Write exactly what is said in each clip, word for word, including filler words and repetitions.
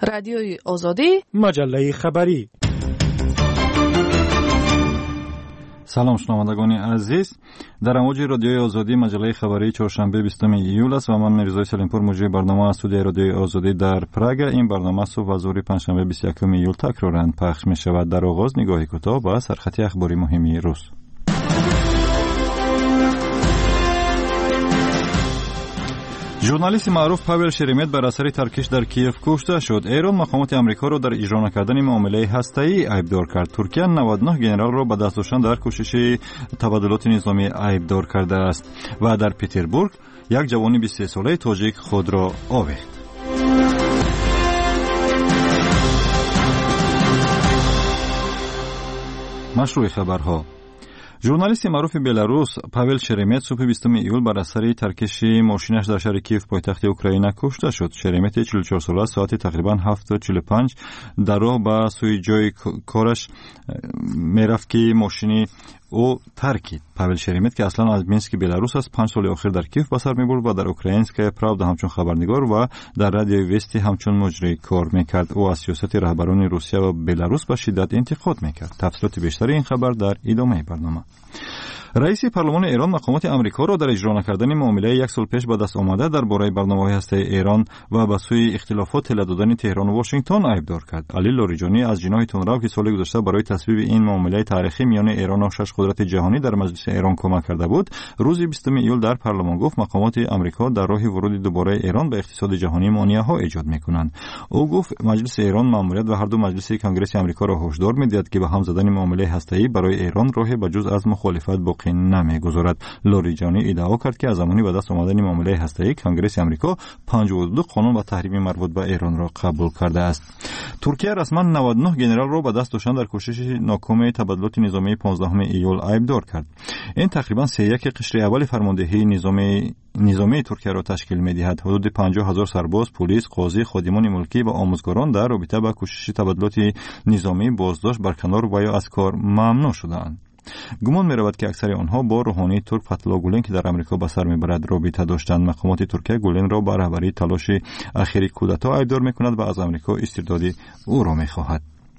رادیوی آزادی، مجله خبری. سلام شنوندگان عزیز، در امواج رادیوی آزادی مجله خبری چهارشنبه بیستم ایول است و من میرزا سلیمپور مجری برنامه از استودیوی رادیوی آزادی در پراگ. این برنامه صبح و ظهر پنجشنبه بیست و یکم ایول تکرارا پخش می شود. در آغاز نگاهی کوتاه به سرخط اخباری مهمی روز. ژورنالیست معروف پاول شرمت بر اثر ترکش در کیف کشته شد. ایران مقامات آمریکا را در اجرا نکردن معامله هسته‌ای عیبدار کرد. ترکیه نود و نه ژنرال را به دست داشتن در کوشش تبادلات نظامی عیبدار کرده است. و در پترزبورگ یک جوان بیست و سه ساله تاجیک خود را آویخت. مشروع خبرها. ژورنالیست معروف بلاروس پاول شرمت صبح بیستم ایول بر اثر ترکش ماشینش در شهر کیف پایتخت اوکراین کشته شد. شرمت چهل و چهار ساله ساعت تقریبا هفت و چهل و پنج در راه به سوی جای کارش میرفت که ماشینی او ترکید. پاول شرمت که اصلا از مینسک بلاروس است، پنج سال اخیر در کیف به سر میبرد و در اوکراینسک پراودا همچون خبرنگار و در رادیو وستی همچون مجری کار میکرد. او از سیاست رهبران روسیه و بلاروس به شدت انتقاد میکرد. تفصیلات بیشتر این خبر در ادامه برنامه. رئیس پارلمان ایران مقامات آمریکا را در اجرا نکردن معامله یک سال پیش به دست آمده درباره برنامه‌های هسته‌ای ایران و به سوی اختلافات طلا دادن تهران و واشنگتن عیبدار کرد. علی لاریجانی از جناح تندرو که سال گذشته برای تصویب این معامله تاریخی میان ایران و شش قدرت جهانی در مجلس ایران کمک کرده بود، روز بیستم ایول در پارلمان گفت مقامات آمریکا در راه ورود دوباره ایران به اقتصاد جهانی مانعه‌ها ایجاد می‌کنند. او گفت مجلس ایران ماموریت و هر دو مجلس کنگره آمریکا را هشدار می‌دهد که به هم زدن معامله هسته‌ای برای ایران راه به جز از مخالفت باقی نمی‌گذارد. لاریجانی ادعا کرد که از زمانی به دست آمدن معامله هسته‌ای کنگره آمریکا پنجاه و دو قانون و تحریم مربوط به ایران را قبول کرده است. ترکیه رسما نود و نه ژنرال را به دست داشتن در کوشش ناکام تبادلات نظامی پانزدهم ایول عیبدار کرد. این تقریبا سه یک قشر اول فرماندهی نظامی نظامی ترکیه را تشکیل می‌دهد. حدود پنجاه هزار سرباز، پلیس، قاضی، خادمان ملکی و آموزگاران در رابطه با کوشش تبادلات نظامی بازداشت، برکنار و یا از کار ممنوع شدند. گمان می‌رود که اکثر آنها با روحانی ترک فتح‌الله گولن که در آمریکا به سر می‌برد رابطه داشتند. مقامات ترکیه گولن را به رهبری تلاش اخیر کودتا عیبدار می‌کند و از آمریکا استرداد او را می‌خواهد.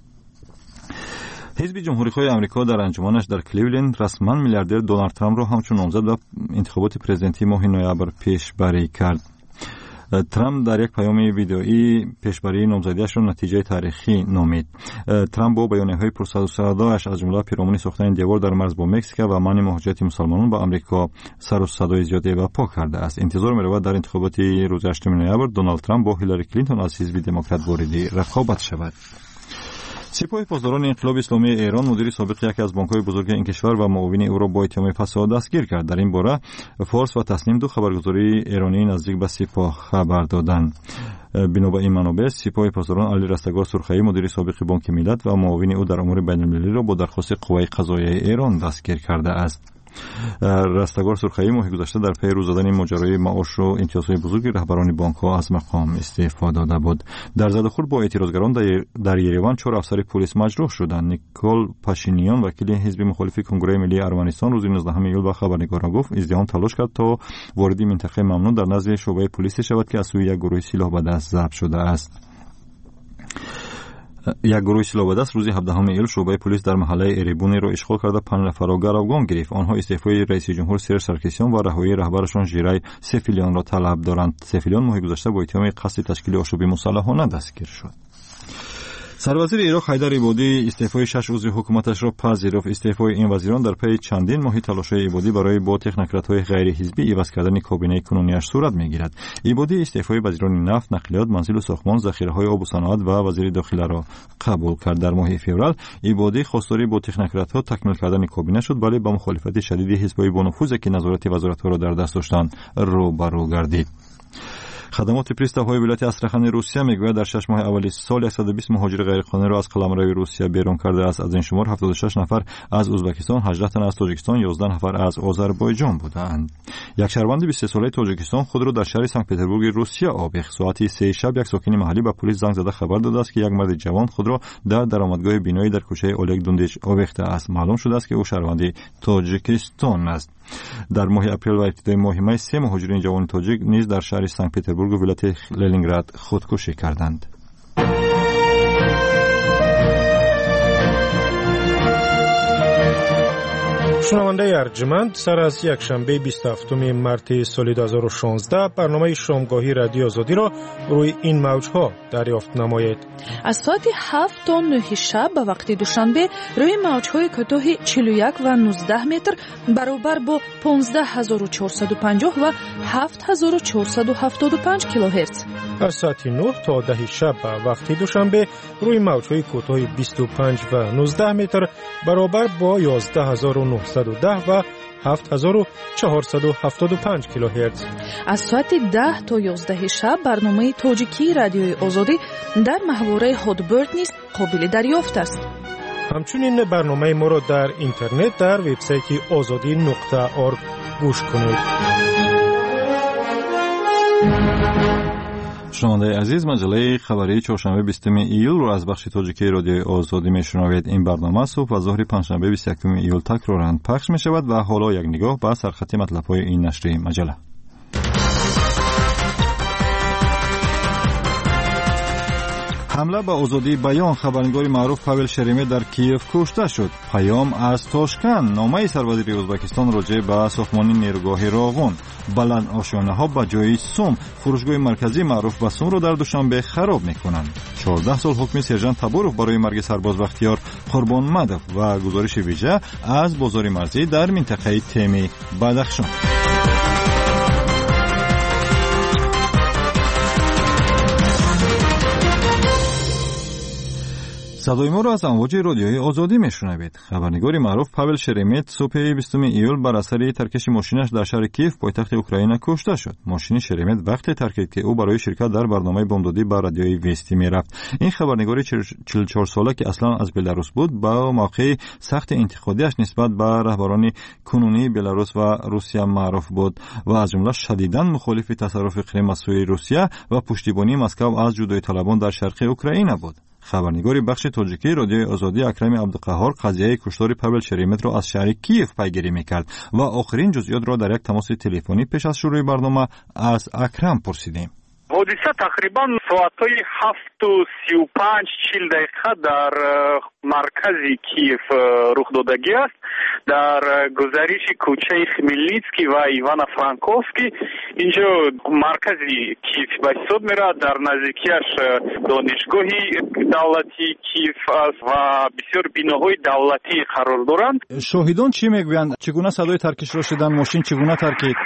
حزب جمهوری‌خواه آمریکا در انجمنش در کلیولند رسما میلیاردر دونالد ترامپ را همچون نامزد به انتخابات پرزیدنتی ماه نوامبر پیشبری کرد. ترامپ در یک پیام ویدئویی پیشبری نامزدیش را نتیجه تاریخی نامید. ترامپ با بیانیه‌های پرسروصدایش از جمله پیرامون ساختن دیوار در مرز با مکزیک و منع مهاجرت مسلمانان به آمریکا سر و صدای زیادی برپا کرده است. انتظار می‌رود در انتخابات روز هشتم نوامبر دونالد ترامپ با هیلاری کلینتون از حزب دموکرات وارد رقابت شود. سپاه پاسداران انقلاب اسلامی ایران مدیر سابق یکی از بانک‌های بزرگ این کشور و معاون او را با اتهام فساد دستگیر کرد. در این باره فارس و تصنیم دو خبرگزاری ایرانی نزدیک به سپاه خبر دادند. بنا به این منابع سپاه پاسداران علی رستگار سرخی مدیر سابق بانک ملت و معاون او در امور بین‌المللی را با درخواست قوای قضاییه ایران دستگیر کرده است. رستگار سرخی ماه گذشته در پی روز دادن ماجرای معاش و امتیازهای بزرگ رهبران بانک‌ها از مقام استعفا داده بود. در زدخورد با اعتراضگران در یریوان چهار افسر پلیس مجروح شدند. نیکول پاشینیان وکیل حزب مخالف کنگره ملی ارمنستان روز نوزدهم ایول به خبرنگاران گفت ازدهام تلاش کرد تا وارد منطقه ممنوع در نزد شعبه پلیس شود که از سوی یک گروه سلاح به دست ضبط شده است. یک گروه سلاح به دست روز هفدهم ایول شعبه پلیس در محله اریبونی را اشغال کرده پنج نفر را گروگان گرفت. آنها استعفای رئیس جمهور سیر سرکسیان و رهایی رهبرشان ژیرای سفیلیان را طلب دارند. سفیلیان ماه گذشته با اتهام قصد تشکیل آشوب مسلحانه دستگیر شد. سروزیر عراق حیدر عبادی استعفای شش عضو حکومتش را پذیرفت. استعفای این وزیران در پی چندین ماهی تلاش‌های عبادی برای با تکنوکرات‌های غیر حزبی عوض کردن کابینه کنونیش صورت می‌گیرد. عبادی استعفای وزیران نفت، نقلیات، منزل و ساختمان، ذخیره‌های آب و صنعت و وزیر داخله را قبول کرد. در ماه فوریه عبادی خواستار با تکنوکرات‌ها تکمیل کردن کابینه شد، ولی با مخالفت شدید حزب‌های با نفوذی که نظارت وزارت‌ها را در دست داشتند روبرو گردید. خدمات پریستاوهای ولایت استراخان روسیه میگوید در شش ماه اولی سال صد و بیست مهاجر غیرقانونی را از قلمرو روسیه بیرون کرده است. از این شمار هفتاد و شش نفر از ازبکستان، هجده تن از تاجیکستان، یازده نفر از آذربایجان بودند. یک شهروند بیست و سه ساله تاجیکستان خود را در شهر سنت پترزبورگ روسیه آویخت. ساعت سه شب یک ساکن محلی به پلیس زنگ زده خبر داده است که یک مرد جوان خود را در درآمدگاه بینایی در کوچه اولگ دوندیچ آویخته است. معلوم شده است که او شهروند تاجیکستان است. در ماه اپریل و ابتدای ماه می سه مهاجرین جوان تاجیک نیز در شهر سنت پترزبورگ و ولایت لنینگراد خودکشی کردند. شنونده ارجمند، سر از یک شنبه بیست و هفتم مارس سال دو هزار و شانزده برنامه شامگاهی رادیو آزادی را روی این موج‌ها دریافت نمایید. از ساعت هفت تا نه شب به وقت دوشنبه روی موج‌های کوتاه چهل و یک و نوزده متر برابر با پانزده هزار و چهارصد و پنجاه و هفت هزار و چهارصد و هفتاد و پنج کیلوهرتز. از ساعت نه تا ده شب به وقت دوشنبه روی موج‌های کوتاه بیست و پنج و نوزده متر برابر با یازده هزار و نهصد و ده و هفت هزار و چهارصد و هفتاد و پنج کیلوهرتز. از ساعت ده تا یازده شب برنامه تاجیکی رادیوی آزادی در محوره هادبرد نیز قابل دریافت است. همچنین برنامه ما را در اینترنت در وبسایت آزادی نقطه اورگ گوش کنید. شنونده عزیز، مجله خبری چهارشنبه بیستم ایول رو از بخش تاجیکی رادیوی آزادی میشنوید. این برنامه صبح و ظهر پنجشنبه بیست و یکم ایول تکرارا پخش می شود و حالا یک نگاه به سرخط مطلب‌های این نشریه مجله. حمله به آزادی بیان، خبرنگار معروف پاول شریمت در کیف کشته شد. پیام از تاشکند، نامه سروزیر ازبکستان راجع به ساختمان نیروگاه راغون. بلند آشیانه‌ها به جای سوم، فروشگاه مرکزی معروف به سوم را در دوشنبه خراب می‌کنند. چهارده سال حکم سرجان تباروف برای مرگ سرباز بختیار قربانمدov و گزارش ویژه از بازار مرزی در منطقه تیمی بدخشان. صدای ما را از امواج رادیوی آزادی میشنوید. خبرنگار معروف پاول شریمت صبح بیستم ایول بر اثر ترکش ماشینش در شهر کیف پایتخت اوکراین کشته شد. ماشین شریمت وقتی ترکید که او برای شرکت در برنامه بمبدادی بر رادیوی وستی میرفت. این خبرنگار چهل و چهار ساله که اصلا از بلاروس بود، با موقع سخت انتقادیش نسبت به رهبران کنونی بلاروس و روسیه معروف بود و از جمله شدیداً مخالف تصرف کریم از سوی روسیه و پشتیبانی مسکو از جدایی طلبان در شرق اوکراین بود. خبرنگار بخش تاجیکی رادیوی آزادی اکرم عبدالقهار قضیه کشتار پاول شریمت را از شهر کیف پیگیری میکرد و آخرین جزئیات را در یک تماس تلفنی پیش از شروع برنامه از اکرم پرسیدیم. حادثه تقریبا ساعتهای هفت و سی و پنج چهل دقیقه در مرکز کیف رخ دادگی است. در گذریش کوچه خمیلنیتسکی و ایوان فرانکوفسکی. اینجا مرکزی کیف به حساب میره. در نزدیکیش دانشگاهی دولتی کیف است و بسیار بیناهای دولتی قرار دارند. شاهدان چی میگویند؟ چگونه صدای ترکش را شدن؟ ماشین چگونه ترکید؟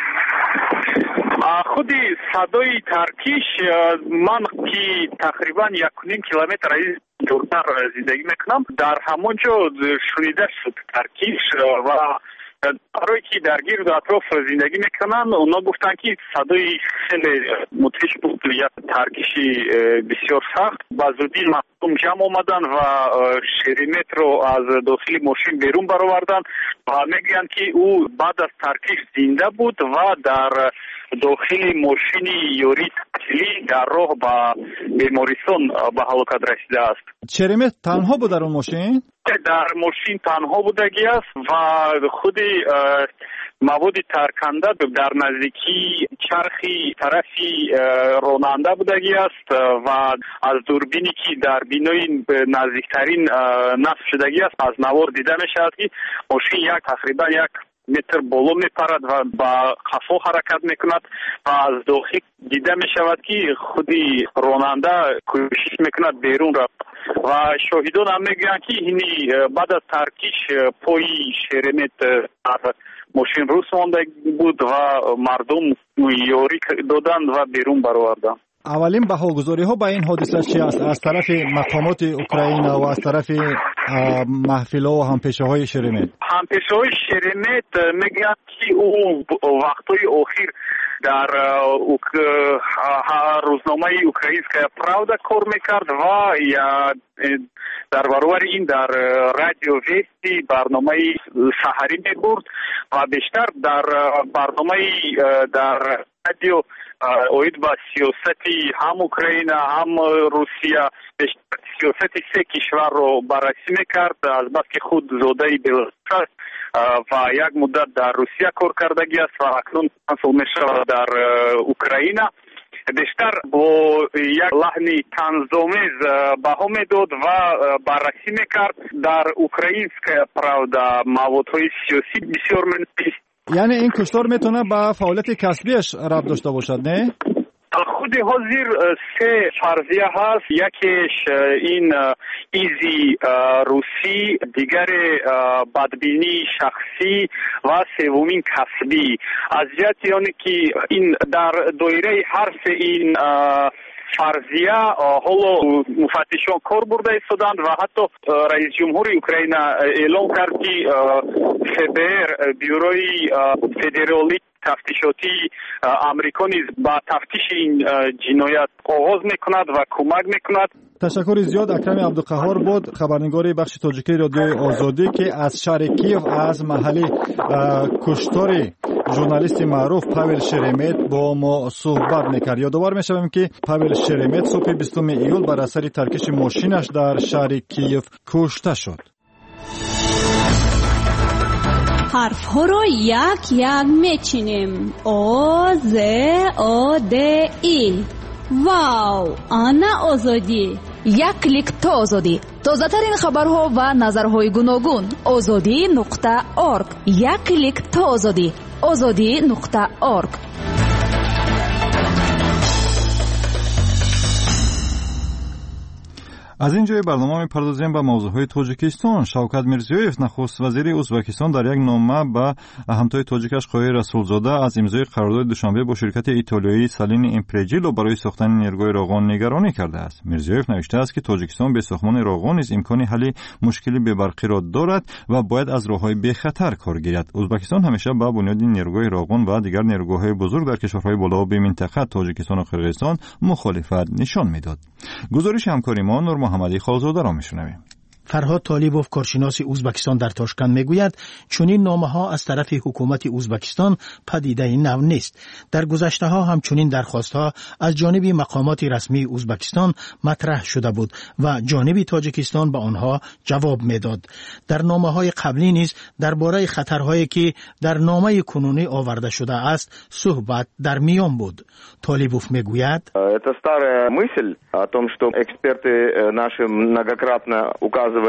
خودی صدای ترکیش، من که تقریبا یک و نیم کیلومتر از دورتر زندگی میکنم، در همونجا شنیده شد ترکیش و برای که در گرد اطراف زندگی میکنن اونا گفتن که صدای خیلی مدهش بود، یک ترکیشی بسیار سخت. با زودی مردم جمع آمدن و شریمت رو از داخل ماشین بیرون برآوردن و میگن که او بعد از ترکیش زنده بود و در داخل ماشین یوری تحصیلی در راه به بیمارستان به هلاکت رسیده است. شریمت تنها بود در اون ماشین؟ در ماشین تنها بودگی است و خود مواد ترکنده در نزدیکی چرخی طرفی راننده بودگی است و از دوربینی که در بینای نزدیکترین نصب شدگی است از نوار دیده می شود که ماشین یک تقریبا یک متر بالا می پرد و با قفا حرکت می کند و از داخل دیده می شود که خودی راننده کوشش می کند بیرون رفت و شاهدان هم می گویند که اینی بعد از ترکیش پای شریمت در ماشین روس مانده بود و مردم یاری دادند و بیرون برآوردند. اولین بهاگذاری ها به این حادثه چی است؟ از طرف مقامات اوکراین و از طرف محفل ها و همپیشه های شریمت؟ همپیشه های شریمت میگن که او وقتای اخیر در روزنامه اوکراینسکا پراودا کار میکرد و در برابر این در رادیو وستی برنامه سحری میبرد و بیشتر در برنامه در رادیو اوید با سیاستی هم اوکراین هم روسیه سیاست سه کشور رو بررسی میکرد، از بس که خود زاده بلاروس است و یک مدت در روسیه کار کردگی است و اکنون کنسول میشه در اوکراین. بیشتر با یک لحن طنزآمیز بها میداد و بررسی میکرد. در اوکراینسکا правда موادهای سیاسی بسیار منفی. یعنی این کشتار میتونه با فعالیت کسبیش ربط داشته باشد، نه؟ خود حاضر سه فرضیه هست. یکیش این ایزی روسی، دیگر بدبینی شخصی و سومین کسبی. از جهت یعنی که این در دایره هر سه این فرضیه حالا مفتشان کار برده ایستادند و حتی رئیس جمهور اوکراین اعلام کرد که فبر بیوروی فدرالی تفتیشاتی امریکا نیز با تفتیش این جنایت آغاز میکند و کمک میکند. تشکر زیاد. اکرم عبدالقهار بود، خبرنگار بخش تاجیکی رادیوی آزادی که از شهر کیف از محل کشتار ژورنالیست معروف پاول شرمت با ما صحبت میکرد. یادآور میشویم که پاول شرمت صبح بیستم ایول بر اثر ترکش ماشینش در شهر کیف کشته شد. حرف ها رو یک یک میچینیم. او ز او د ای. واو، آنا آزادی. یک کلیک تا آزادی. تازه ترین خبرها و نظرهای گوناگون. آزادی نقطه اورگ. یک کلیک تا آزادی. آزادی نقطه اورگ. از این جای برنامه می‌پردازیم به موضوعهای تاجیکستان. شوکت میرزیویف نخست وزیر ازبکستان در یک نامه به همتای تاجیکش قایق رسولزاده از امضای قرارداد دوشنبه با شرکت ایتالیایی سالین امپریجیلو برای ساختن نیروگاه راغون نگرانی کرده است. میرزیویف نوشته است که تاجیکستان به ساختمان راغون نیز امکان حل مشکلی به برقی را دارد و باید از راههای بی خطر کار گیرد. ازبکستان همیشه با بنیاد نیروگاه راغون و دیگر نیروگاه‌های بزرگ در کشورهای بالا به منطقه تاجیکستان و قرقیزستان مخالفت نشان میداد. گزارش همکاری ما نور محمدی خالزاده را میشنویم. فرهاد طالیبوف کارشناس ازبکستان در تاشکند میگوید چنین نامه‌ها از طرف حکومت ازبکستان پدیده نو نیست. در گذشته ها هم چنین درخواست‌ها از جانب مقامات رسمی ازبکستان مطرح شده بود و جانب تاجیکستان به آنها جواب میداد. در نامه‌های قبلی نیز درباره خطرهایی که در نامه کنونی آورده شده است صحبت در میان بود. طالیبوف میگوید Это старая мысль о том, что эксперты наши многократно указывали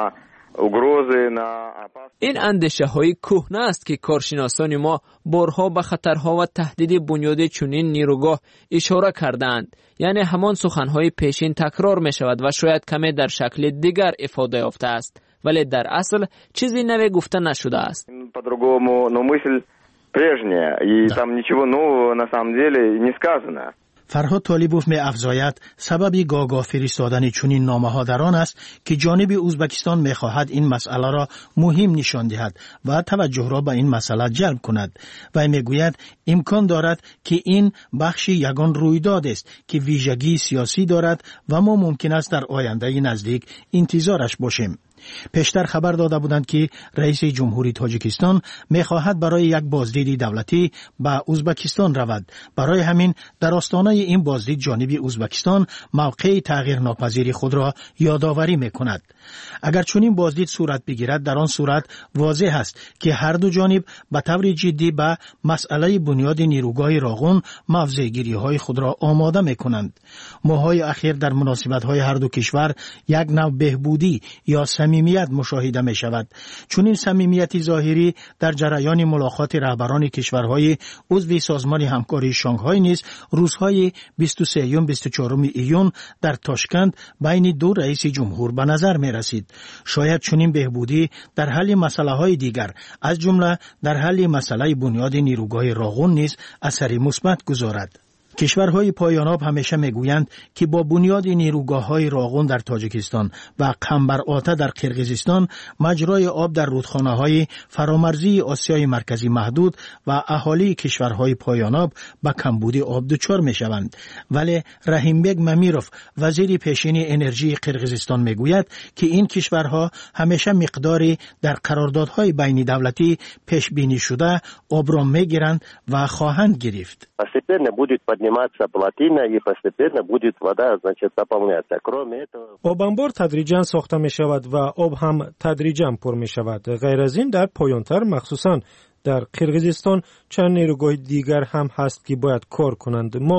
این اندیشه های کهنه است که کارشناسان ما بارها به خطرها و تهدید بنیاد چنین نیروگاه اشاره کردند. یعنی همان سخنهای پیشین تکرار می شود و شاید کمی در شکل دیگر افاده یافته است، ولی در اصل چیزی نوی گفته نشده است. по-другому, но мысль прежняя, и там ничего нового на самом деле не сказано. فرهاد طالیبوف می افزاید سبب گاگاه فرستادن چنین نامه‌ها در آن است که جانب ازبکستان می خواهد این مسئله را مهم نشان دهد و توجه را به این مسئله جلب کند و می گوید امکان دارد که این بخش یگان رویداد است که ویژگی سیاسی دارد و ما ممکن است در آینده نزدیک انتظارش باشیم. پیشتر خبر داده بودند که رئیس جمهوری تاجیکستان می‌خواهد برای یک بازدید دولتی به ازبکستان رود. برای همین در آستانه این بازدید جانب ازبکستان موقع تغییر ناپذیر خود را یادآوری می‌کند. اگر چنین بازدید صورت بگیرد در آن صورت واضح است که هر دو جانب به طور جدی به مسئله بنیاد نیروگاه راغون موضع‌گیری‌های خود را آماده می‌کنند. ماه‌های اخیر در مناسبت‌های هر دو کشور یک نوع بهبودی یا صمیمیت مشاهده می شود. چون این صمیمیت ظاهری در جریان ملاقات رهبران کشورهای عضو سازمان همکاری شانگهای نیز روزهای بیست و سه و بیست و چهار ایون در تاشکند بین دو رئیس جمهور به نظر می رسید. شاید چنین بهبودی در حل مسئله های دیگر از جمله در حل مسئله بنیاد نیروگاه راغون نیز اثری مثبت گذارد. کشورهای پایاناب همیشه میگویند که با بنیاد نیروگاه‌های راغون در تاجیکستان و قنبرآته در قرقیزستان مجرای آب در رودخانه‌های فرامرزی آسیای مرکزی محدود و اهالی کشورهای پایاناب به کمبود آب دچار میشوند. ولی رحیمبگ ممیروف وزیر پیشین انرژی قرقیزستان میگوید که این کشورها همیشه مقداری در قراردادهای بین دولتی پیش بینی شده آب را میگیرند و خواهند گرفت. подниматься плотина и постепенно будет вода, значит, заполняться. Кроме этого... آب انبار تدریجاً ساخته می شود و آب هم تدریجاً پر می شود. غیر از این در پایانتر مخصوصاً در قرقیزستان چند نیروگاه دیگر هم هست که باید کار کنند. ما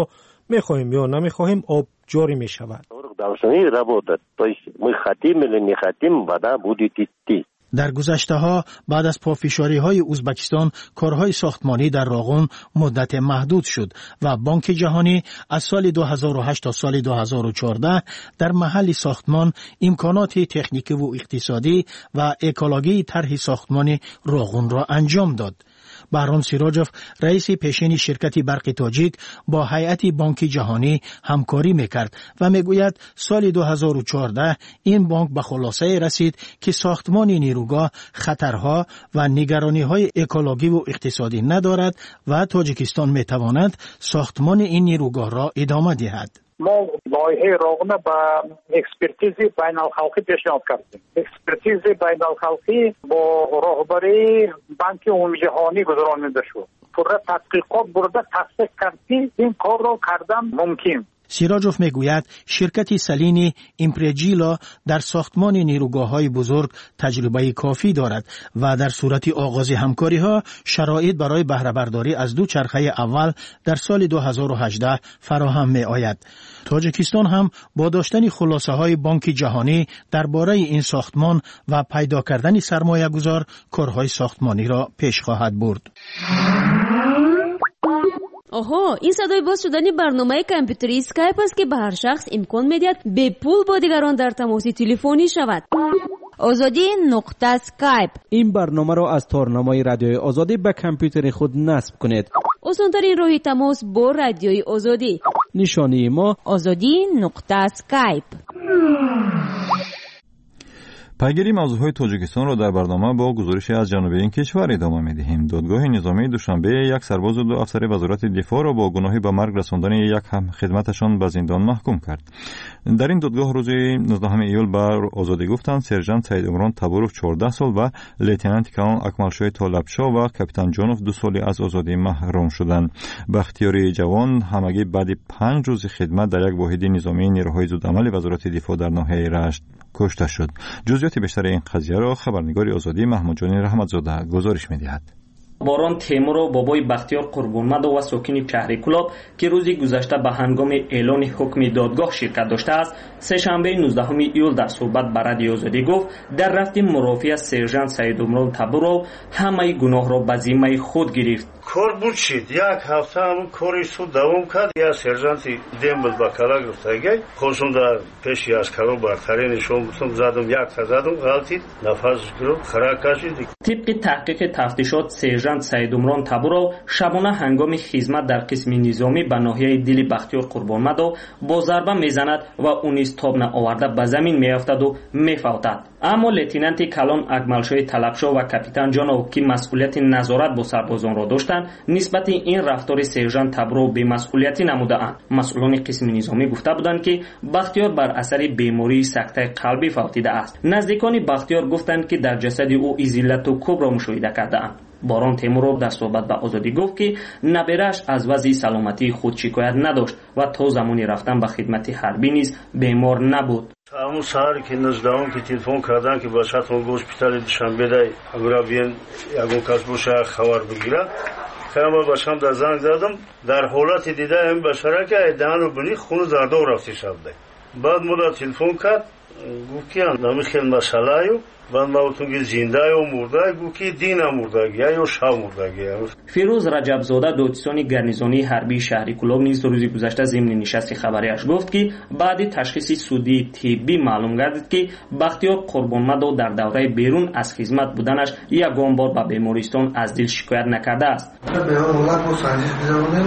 میخواهیم یا نمیخواهیم آب جاری میشود. در گذشته ها بعد از پافشاری های ازبکستان کارهای ساختمانی در راغون مدت محدود شد و بانک جهانی از سال دو هزار و هشت تا سال دو هزار و چهارده در محل ساختمان امکانات تکنیکی و اقتصادی و اکولوژی طرح ساختمان راغون را انجام داد. بهرام سیراجوف رئیس پیشین شرکت برق تاجیک با هیئت بانک جهانی همکاری میکرد و میگوید سال دو هزار و چهارده این بانک به خلاصه رسید که ساختمان نیروگاه خطرها و نگرانی‌های اکولوژی و اقتصادی ندارد و تاجیکستان میتواند ساختمان این نیروگاه را ادامه دهد. ما لایحه راغون با اکسپرتیز بین الخلقی پیشنهاد کردیم. اکسپرتیز بین الخلقی با راهبری بانک عمومی جهانی گذرانده شد. پورا تحقیقات برده تصدیق کرد که این کار را کردن ممکن. سیراجوف میگوید شرکت سلینی امپرجیلا در ساختمان نیروگاه‌های بزرگ تجربه کافی دارد و در صورت آغاز همکاری‌ها شرایط برای بهره برداری از دو چرخه اول در سال دو هزار و هجده فراهم می‌آید. تاجیکستان هم با داشتن خلاصه‌های بانک جهانی درباره این ساختمان و پیدا کردن سرمایه‌گذار کارهای ساختمانی را پیش خواهد برد. آها، این صدای باز شدنی برنامه کامپیوتری اسکایپ است که به هر شخص امکان می‌دهد به پول با دیگران در تماس تلفنی شود. آزادی نقطه اسکایپ. این برنامه را از تارنمای رادیوی آزادی به کامپیوتر خود نصب کنید. آسان‌ترین راه تماس با رادیوی آزادی. نشانی ما آزادی نقطه اسکایپ. پیگیری موضوعهای تاجیکستان را در برنامه با گزارش از جنوب این کشور ادامه می‌دهیم. دادگاه نظامی دوشنبه یک سرباز و دو افسر وزارت دفاع را با گناه به مرگ رساندن یک هم خدمتشان به زندان محکوم کرد. در این دادگاه روز نوزدهم ایول بر آزادی گفتند سرژانت سعید عمران تباروف چهارده سال و لیتنانت کلان اکملشاه طالبشاه و کاپیتان جانوف دو سالی از آزادی محروم شدند. بختیاری جوان همگی بعد پنج روز خدمت در یک واحد نظامی نیروهای زودعمل وزارت دفاع در ناحیه رشت کشته شد. جزئیات بیشتر این قضیه را خبرنگار آزادی محمود جانی رحمتزاده گزارش می‌دهد. باران تیمور و بابای بختیار قربانمد و ساکن شهر کلاب که روزی گذشته به هنگام اعلان حکم دادگاه شرکت داشته است، سه شنبه نوزدهم ایول در صحبت با رادیو آزادی گفت در رفت مرافعه سرژانت سعید عمران تبورو همه گناه را به ذمه خود گرفت. کار بود شد یک هفته همون کاری سود دوام کرد. یا سرژانت دمبل با کلا گفتگی خودشون در پیشی از کلا برترینشون گفتم زدم یک تا زدم غلطی نفس گرفت خراب کشید. طبق تحقیق تفتیشات سرژانت سعید عمران تبورو شبانه هنگام خدمت در قسم نظامی به ناحیه دل بختیار قربانمد با ضربه میزند و اون استاب آورده به زمین میافتد و میفوتد. اما لیتنانت کلان اکملشاه طلبشاه و کاپیتان جانو که مسئولیت نظارت با سربازان را داشتند نسبت این رفتار سرژانت تبورو بی مسئولیتی نمودند. مسئولان قسم نظامی گفته بودند که بختیار بر اثر بیماری سکته قلبی فوتیده است. نزدیکان بختیار گفتند که در جسد او ازیلت و کبر را مشاهده کردند. باران تیمورov در صحبت با آزادی گفت که نبرش از وضع سلامتی خود شکایت نداشت و تا زمانی رفتن به خدمت حربی نیز بیمار نبود. همون سهر که نزدهم که تلفن کردن که بچه‌تون به هسپتال دوشنبه دای اگر بیان یگون کس باشه خبر بگیره کامل باشم در زنگ زدم در حالت دیده این بشره که دهن رو بنی خون زرده و رفتی شد. بعد مدت تلفن کرد گفت که نمی خیلی مسئله یو بعد ما بودم که زنده و مرده گفت که دین مردگی یا شب مردگی. فیروز رجبزاده دوتیسان گرنیزانی حربی شهر کلاب نیز روزی گذشته ضمن نشست خبریش گفت که بعد تشخیص سودی طبی معلوم گردید که بختیار قربانمد در دوره بیرون از خدمت بودنش یگان بار به بیمارستان از دل شکایت نکرده است. به اون مولد با سنجش بزنیم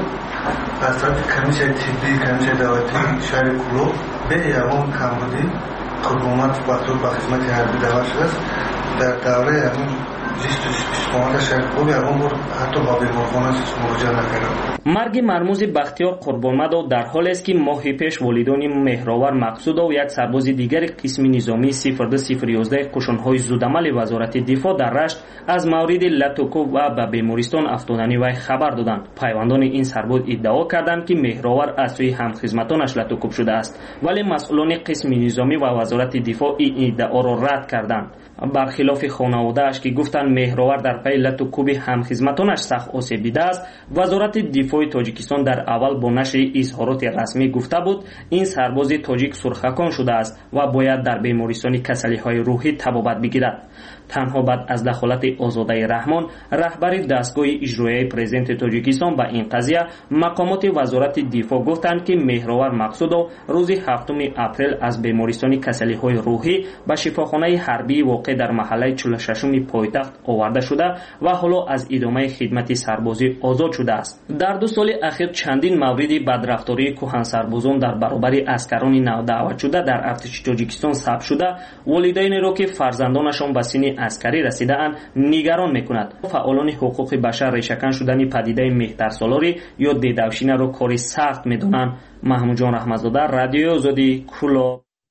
از طرف کمیسیون طبی کمیسیون دولتی شهر کلاب به یگان کمبودی قربانمد وقتی با خدمت حربی دعوت شده است. در دوره همون زیست و شمال شهر خوبی همون بر حتی با بیمارخانه مراجعه نکردم. مرگ مرموز بختیار قربانمد در حال است که ماه پیش والدان مهرآور مقصود و یک سرباز دیگر قسم نظامی صفر دو صفر یازده قشن‌های زودعمل وزارت دفاع در رشت از مورد لتوکو و به بیمارستان افتادن وی خبر دادند. پیوندان این سرباز ادعا کردند که مهرآور از سوی همخدمتانش لتوکو شده است، ولی مسئولان قسم نظامی و وزارت دفاع این ادعا را رد کردند. برخلاف خانواده‌اش که گفتند гуфтанд меҳровар дар пай лату кӯби ҳамхизматонаш сахт осеб дида аст. вазорати дифои тоҷикистон дар аввал бо нашри изҳороти расмӣ гуфта буд ин сарбози тоҷик сурхакон шудааст ва бояд дар бемористони касалиҳои рӯҳӣ табобат бигирад. танҳо баъд аз дахолати озодаи раҳмон раҳбари дастгоҳи иҷроияи президенти тоҷикистон ба ин қазия мақомоти вазорати дифоъ гуфтанд ки меҳровар мақсудов рӯзи ҳафтуми апрел аз бемористони касалиҳои рӯҳӣ ба шифохонаи ҳарбии воқеъ дар маҳаллаи чӯлашашуми пойтахт оварда шуда ва ҳоло аз идомаи хидмати сарбозӣ озод шудааст. дар ду соли ахир чандин мавриди бадрафтории кӯҳансарбозон дар баробари аскарони навдаъватшуда дар артиши тоҷикистон сабт шуда волидайнеро ки фарзандонашон ба синни аскарӣ расидаанд нигарон мекунад. фаъолони ҳуқуқи башар решакан шудани падидаи меҳтарсолорӣ ё дедавшинаро кори сахт медонанд. маҳмуҷон раҳматзода, радиои озодӣ, кӯло.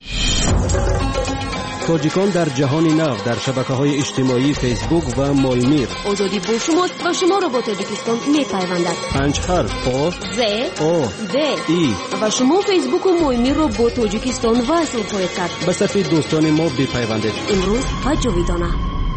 тоҷикон дар ҷаҳони нав дар шабакаҳои иҷтимоӣ фейсбук ва молмир. озодӣ бо шумост ва шуморо бо тоҷикистон мепайвандад. панҷ ҳарф о з о д и ва шумо фейсбуку молмирро бо тоҷикистон васл хоҳед кард. ба сафи дӯстони мо бипайвандед. имрӯз ва ҷовидона.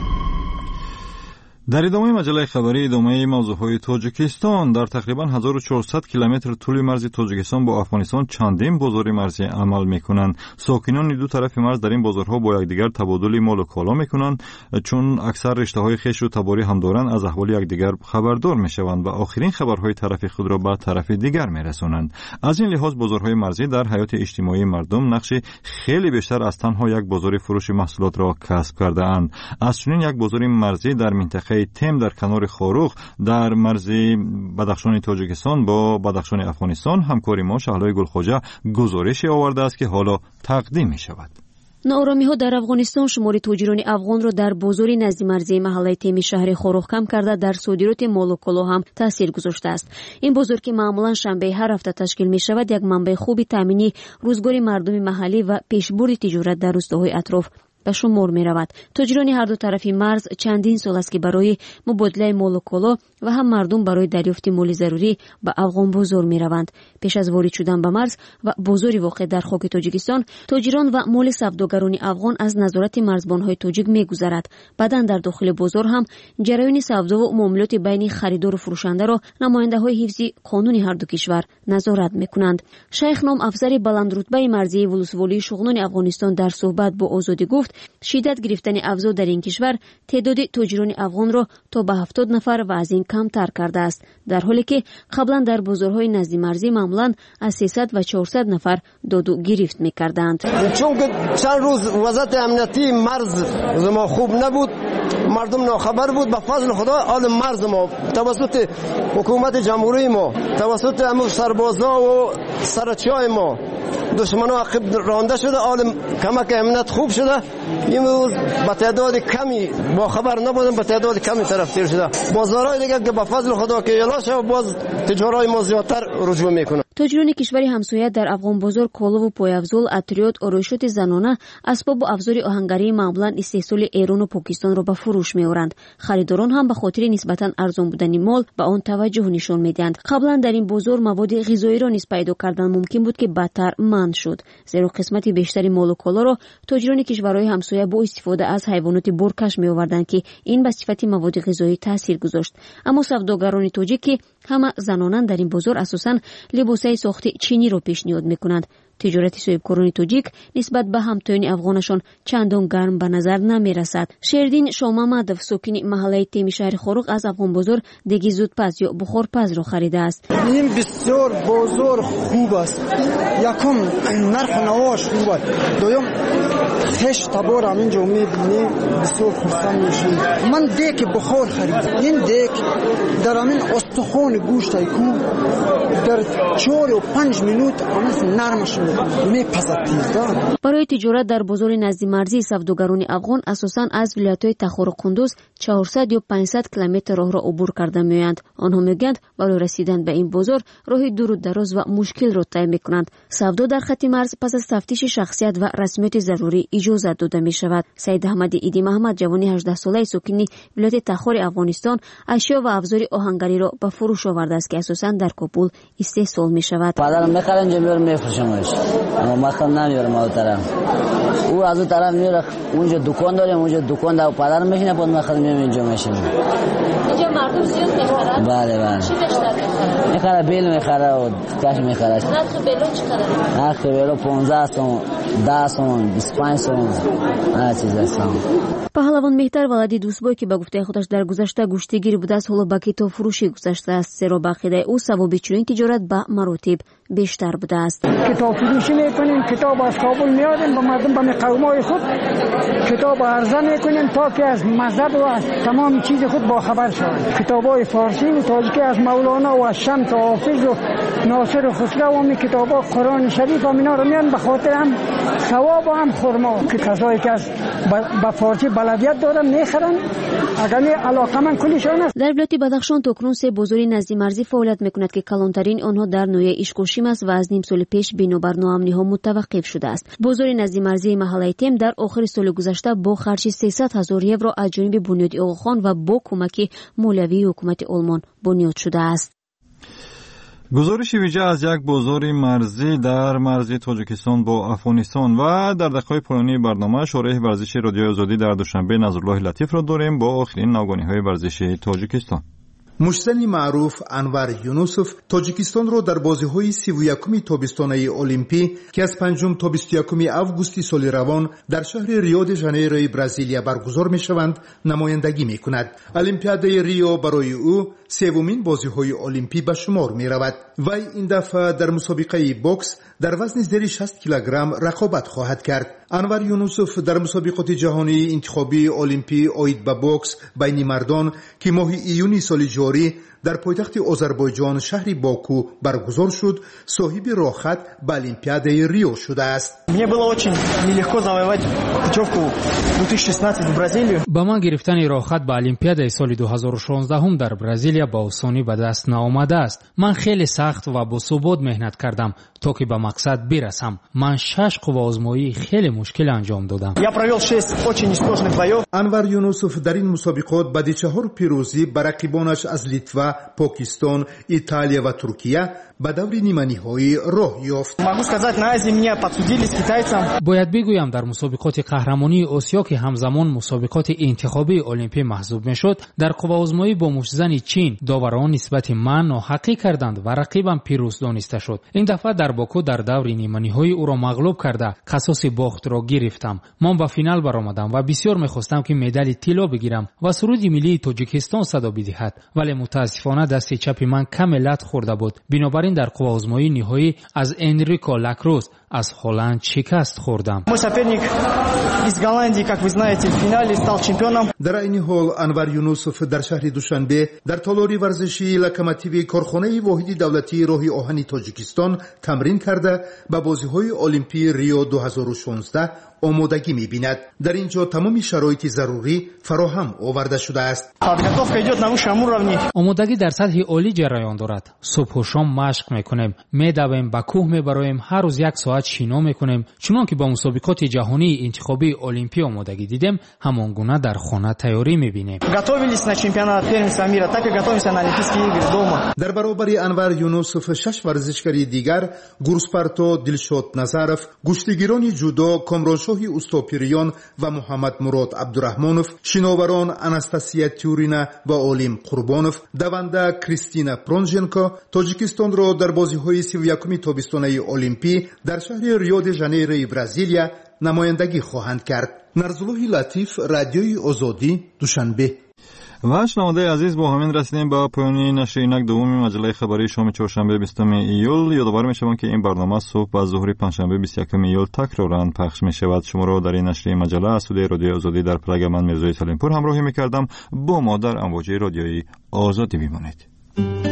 дар идомаи маҷалаи хабарӣ идомаи мавзӯъҳои тоҷикистон. дар тақрибан ҳазору чорсад километр тӯли марзи тоҷикистон бо афғонистон чандин бозори марзӣ амал мекунанд. сокинони ду тарафи марз дар ин бозорҳо бо якдигар табодули молу коло мекунанд. чун аксар риштаҳои хешу таборӣ ҳам доранд, аз аҳволи якдигар хабардор мешаванд ва охирин хабарҳои тарафи худро ба тарафи дигар мерасонанд. аз ин лиҳоз бозорҳои марзӣ дар ҳаёти иҷтимоии мардум нақши хеле бештар аз танҳо як бозори фурӯши маҳсулотро касб кардаанд. аз чунин як бозори марзӣ дар минтақаи тем дар канори хорух дар марзи бадахшони тоҷикистон бо бадахшони афғонистон ҳамкори мо шаҳлои гулхоҷа гузорише овардааст ки ҳоло тақдим мешавад. нооромиҳо дар афғонистон шумори тоҷирони афғонро дар бозори назди марзии маҳаллаи теми шаҳри хорух кам карда дар содироти молу коло ҳам таъсир гузоштааст. ин бозор ки маъмулан шанбеи ҳар ҳафта ташкил мешавад, як манбаи хуби таъмини рӯзгори мардуми маҳаллӣ ва пешбурди тиҷорат дар рӯстаҳои атроф ба шумор меравад. тоҷирони ҳарду тарафи марз чандин сол аст ки барои мубодилаи молу коло ва ҳам мардум барои дарёфти моли зарурӣ ба афғон бозор мераванд. пеш аз ворид шудан ба марз ва бозори воқеъ дар хоки тоҷикистон, тоҷирон ва моли савдогарони афғон аз назорати марзбонҳои тоҷик мегузарад. баъдан дар дохили бозор ҳам ҷараёни савдову муомилоти байни харидору фурӯшандаро намояндаҳои ҳифзи қонуни ҳарду кишвар назорат мекунанд. шайх ном афзари баландрутбаи марзии вулусволии шуғнони афғонистон дар суҳбат бо озодӣ гуфт, шиддат гирифтани авзо дар ин кишвар теъдоди тоҷирони афғонро то ба ҳафтод нафар ва аз ин камтар кардааст, дар ҳоле ки қаблан дар бозорҳои назди марзӣ маъмулан аз сесад ва чорсад нафар доду гирифт мекарданд. чунки чанд рӯз вазъияти амнияти марз мо хуб набуд, мардум нохабар буд. ба фазли худо ҳоли марз мо тавассути ҳукумати ҷамҳурии мо, тавассути ҳамун сарбозову сарачиҳои мо душманон ақиб ронда шуда, ҳоли камаки амният хуб шуда. имрӯз ба теъдоди ками бо хабар набудем, ба теъдоди ками тарафдир шуда. бозорҳои дигар ки ба фазли худо ки эълон шава, боз тиҷораи мо зиёдтар руҷӯъ мекунад. тоҷирони кишвари ҳамсоя дар афғон бозор колову появзол, атриёт, ороишоти занона, асбобу авзори оҳангарӣ маъмулан истеҳсоли Эрону Покистонро ба фурӯш меоранд. харидорон ҳам ба хотири нисбатан арзон будани мол ба он таваҷҷӯҳ нишон медиҳанд. қаблан дар ин бозор маводи ғизоиро низ пайдо кардан мумкин буд ки бадтар манъ шуд, зеро қисмати бештари молу колоро тоҷирони кишварҳои ҳамсоя бо истифода аз ҳайвоноти боркаш меоварданд ки ин ба сифати маводи ғизоӣ таъсир гузошт. аммо савдогарони тоҷик ки ҳама занонанд дар ин бозор асосан либосаи сохти чиниро пешниҳод мекунанд. тиҷорати соҳибкорони тоҷик нисбат ба ҳамтоёни афғонашон чандон гарм ба назар намерасад. шердин шомамадов, сокини маҳаллаи теми шаҳри хорух, аз афғонбозор деги зудпаз ё бухорпазро харидааст. ин бисёр бозор хуб аст. якум нарху навош хуб аст. дуюм хеш табор ҳаминҷо мебинем, бисёр хурсанд мешавем. ман деки бухор харидам. ин дек дар ҳамин остухони гӯштаи ку дар чор ё панҷ минут нармаш барои тиҷорат дар бозори назди марзии савдогарони афғон асосан аз вилоятҳои тахору қундуз чаҳорсад ё панҷсад километр роҳро убур карда меоянд. онҳо мегӯянд барои расидан ба ин бозор роҳи дуру дароз ва мушкилро тай мекунанд. савдо дар хатти марз пас аз тафтиши шахсият ва расмиёти зарурӣ иҷозат дода мешавад. саид аҳмади идим аҳмад, ҷавони ҳаждаҳсолаи сокини вилояти тахори афғонистон, ашё ва авзори оҳангариро ба фурӯш овардааст ки асосан дар Кобул истеҳсол мешавад. падарам мехарам ҷо меёрам мефурӯшамаш. مخم نمیارم اون طرف. او از اون طرف میره اونجا دکان داریم، اونجا دکان داره پدر میشینه بعد مخم میام اینجا میشینم. اینجا مردم زیاد میخرن؟ بله بله. چی بیشتر میخرن؟ میخره بیل میخره و کاش میخره. نرخ بیلو چقدره؟ نرخ بیلو پانزده سوم، ده سوم، بیست و پنج سوم. هر چیز است. پهلوان مهتر ولدی دوستبای که به گفته خودش در گذشته گوشتگیر بوده است، حالا به کتاب فروشی گذشته است، زیرا به عقیده او ثواب چنین تجارت به مراتب بیشتر بوده است. کتاب فروشی میکنیم، کتاب از کابل میاریم به مردم، به قومای خود کتاب عرضه میکنیم تا که از مذهب و از تمام چیز خود با خبر شوند. کتابای فارسی و تاجیکی از مولانا و از شمس و حافظ و ناصر و خسرو و می کتابا قرآن شریف و اینا رو میان به خاطر هم ثواب و هم خرما که کسایی که از به فارسی بلدیت دارن میخرن، اگر نه علاقمند کلیشان است. در ولایت بدخشان تاکنون سه بازار نزدی مرزی فعالیت میکند که کلانترین آنها در نویه ایشکوشیم است و از نیم سال پیش بنابر ناامنی‌ها متوقف شده است. بازار نزدی مرزی محله تیم در آخر سال گذشته با خرج سیصد هزار یورو از جانب بنیاد آقاخان و با کمک مولوی حکومت آلمان بنیاد شده است. گزارش ویژه از یک بازار مرزی در مرزی تاجیکستان با افغانستان و در دقایق پایانی برنامه شورای ورزشی رادیوی آزادی در دوشنبه نظرالله لطیف را داریم با آخرین ناگهانی‌های ورزشی تاجیکستان. مشتنی معروف انور یونوسوف تاجیکستان را در بازی‌های سی و یکم تابستانه المپی که از پنجم تا بیست و یکم آگوست سال روان در شهر ریو د ژانیروی برزیلیا برگزار می‌شوند نمایندگی می‌کند. المپیادای ریو برای او سومین بازی‌های المپی به شمار می‌رود. وی این دفعه در مسابقه بوکس در وزن زیر شصت کیلوگرم رقابت خواهد کرد. انور یونوسوف در مسابقات جهانی انتخابی المپی اوید به بوکس بین مردان که ماه ایونی سال جاری در پایتخت آذربایجان شهر باکو برگزار شد، صاحب راحت به المپیادای ریو شده است. Мне было очень нелегко завоевать путевку две тысячи шестнадцать в Бразилию. با من گرفتن راحت به المپیادای سال دو هزار و شانزده هم در برزیلیا با آسانی به دست نآمده است. من خیلی سخت و با ثبات مهنت کردم تا که به مقصد برسم. من شش قوا آزمایی خیلی مشکل انجام دادم. Я провел шесть очень несложных боев. انور یونوسوف در این مسابقات بعد چهار پیروزی بر رقیبانش از لیتوا، پاکستان، ایتالیا و ترکیه به دور نیمه‌نهایی راه یافت. Могу сказать, на Азии меня подсудили с китайцем. باید بگویم در مسابقات قهرمانی آسیا که همزمان مسابقات انتخابی المپی محسوب میشد، در قوا آزمایی با مشتزن چین داوران نسبت من ناحقی کردند و رقیبم پیروز دانسته شد. این دفعه در باکو در دور نیمه‌نهایی او را مغلوب کرده قصاص باخت را گرفتم. من به فینال برآمدم و بسیار می‌خواستم که مدال طلا بگیرم و سرود ملی تاجیکستان صدا بدهد، ولی متاسفانه دست چپ من کم لط خورده بود. بنابراین در قوا آزمایی نهایی از انریکو لاکروس از هلند شکست خوردم. Мой соперник из Голландии, как вы знаете, в финале стал чемпионом. در این حال انور یونوسوف در شهر دوشنبه در تالاری ورزشی لوکوموتیو کارخانه واحد دولتی راه آهن تاجیکستان تمرین کرده به بازی‌های المپی ریو دو هزار و شانزده آمادگی می‌بیند. در اینجا تمام شرایط ضروری فراهم آورده شده است. آمادگی در سطح عالی جریان دارد. صبح و شام مشق می‌کنیم، می‌دویم، به کوه می‌بریم، هر روز یک ساعت شنا می‌کنیم. چون که با مسابقات جهانی انتخابی المپی آمادگی دیدیم، همان گونه در خانه تیاری می‌بینیم. در برابر انور یونوسوف شش ورزشکار دیگر، گورسپارتو دلشاد نظرف، گشتگیران جودو کامرانشاه استوپیریان و محمد مراد عبدالرحمانوف، شناوران اناستاسیا تیورینا و اولیم قربانوف، دونده کریستینا پرونژنکو تاجیکستان را در بازی‌های سی و یکم تابستانه المپی در شهر ریو د ژانیروی برزیلیا نمایندگی خواهند کرد. نظرالله لطیف، رادیوی آزادی، دوشنبه. و شنونده عزیز، با همین رسیدیم به پایان نشر اینک دوم مجله خبری شام چهارشنبه بیستم ایول. یادآور می‌شوم که این برنامه صبح و ظهر پنجشنبه بیست و یکم ایول تکرارا پخش می‌شود. شما را در این نشر مجله از استودیوی رادیوی آزادی در پراگ من میرزای سلیمپور همراهی می‌کردم. با ما در امواج رادیویی آزادی بمانید.